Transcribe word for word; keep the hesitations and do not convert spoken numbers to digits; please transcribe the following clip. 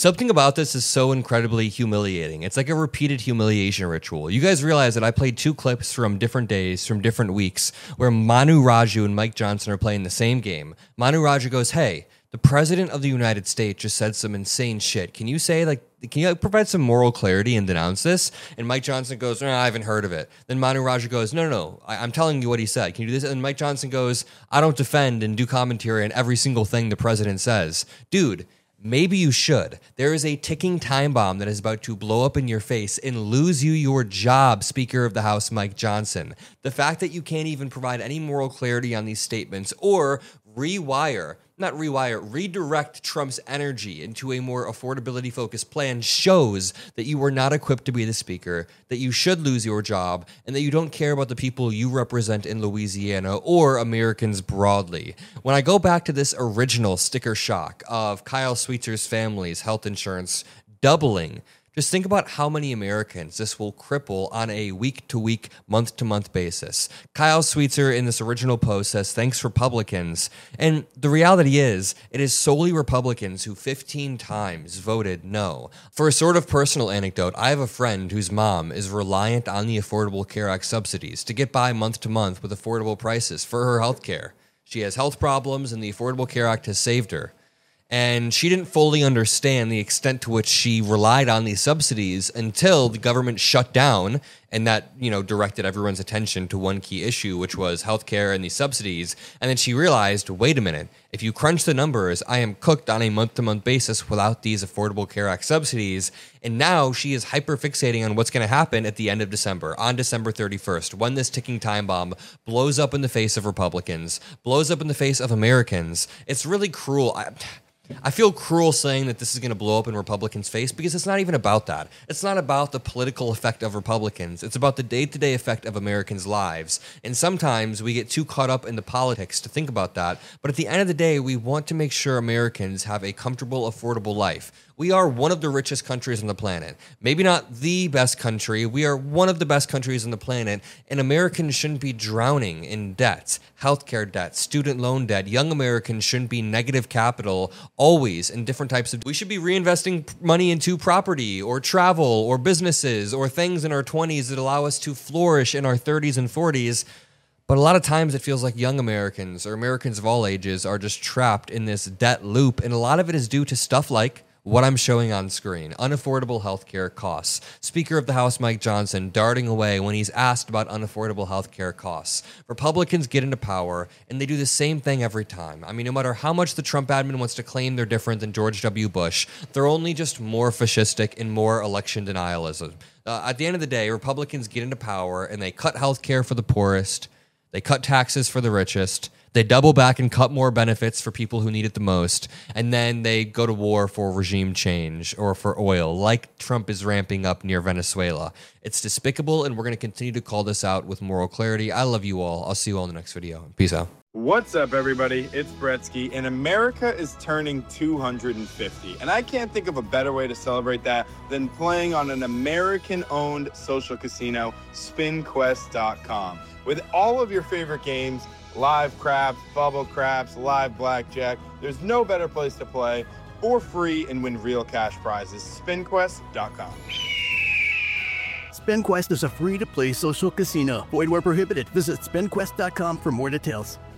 Something about this is so incredibly humiliating. It's like a repeated humiliation ritual. You guys realize that I played two clips from different days, from different weeks, where Manu Raju and Mike Johnson are playing the same game. Manu Raju goes, hey, the president of the United States just said some insane shit. Can you say, like, can you provide some moral clarity and denounce this? And Mike Johnson goes, no, I haven't heard of it. Then Manu Raju goes, no, no, no, I, I'm telling you what he said. Can you do this? And Mike Johnson goes, I don't defend and do commentary on every single thing the president says. Dude, maybe you should. There is a ticking time bomb that is about to blow up in your face and lose you your job, Speaker of the House Mike Johnson. The fact that you can't even provide any moral clarity on these statements or rewire, not rewire, redirect Trump's energy into a more affordability-focused plan shows that you are not equipped to be the speaker, that you should lose your job, and that you don't care about the people you represent in Louisiana or Americans broadly. When I go back to this original sticker shock of Kyle Sweetzer's family's health insurance doubling, just think about how many Americans this will cripple on a week-to-week, month-to-month basis. Kyle Sweetser in this original post says, thanks Republicans. And the reality is, it is solely Republicans who fifteen times voted no. For a sort of personal anecdote, I have a friend whose mom is reliant on the Affordable Care Act subsidies to get by month-to-month with affordable prices for her health care. She has health problems, and the Affordable Care Act has saved her. And she didn't fully understand the extent to which she relied on these subsidies until the government shut down, and that, you know, directed everyone's attention to one key issue, which was healthcare and these subsidies. And then she realized, wait a minute, if you crunch the numbers, I am cooked on a month-to-month basis without these Affordable Care Act subsidies. And now she is hyper-fixating on what's going to happen at the end of December, on December thirty-first, when this ticking time bomb blows up in the face of Republicans, blows up in the face of Americans. It's really cruel. I, I feel cruel saying that this is going to blow up in Republicans' face because it's not even about that. It's not about the political effect of Republicans. It's about the day-to-day effect of Americans' lives. And sometimes we get too caught up in the politics to think about that. But at the end of the day, we want to make sure Americans have a comfortable, affordable life. We are one of the richest countries on the planet. Maybe not the best country. We are one of the best countries on the planet, and Americans shouldn't be drowning in debt, healthcare debt, student loan debt. Young Americans shouldn't be negative capital always in different types of... We should be reinvesting money into property or travel or businesses or things in our twenties that allow us to flourish in our thirties and forties. But a lot of times it feels like young Americans or Americans of all ages are just trapped in this debt loop, and a lot of it is due to stuff like what I'm showing on screen, unaffordable healthcare costs. Speaker of the House Mike Johnson darting away when he's asked about unaffordable healthcare costs. Republicans get into power, and they do the same thing every time. I mean, no matter how much the Trump admin wants to claim they're different than George W. Bush, they're only just more fascistic and more election denialism. Uh, at the end of the day, Republicans get into power, and they cut healthcare for the poorest, they cut taxes for the richest, they double back and cut more benefits for people who need it the most, and then they go to war for regime change or for oil, like Trump is ramping up near Venezuela. It's despicable, and we're going to continue to call this out with moral clarity. I love you all. I'll see you all in the next video. Peace out. What's up, everybody? It's Bretsky, and America is turning two hundred fifty. And I can't think of a better way to celebrate that than playing on an American-owned social casino, spin quest dot com. With all of your favorite games, live craps, bubble craps, live blackjack, there's no better place to play for free and win real cash prizes. spin quest dot com. SpinQuest is a free-to-play social casino. Void where prohibited. Visit spin quest dot com for more details.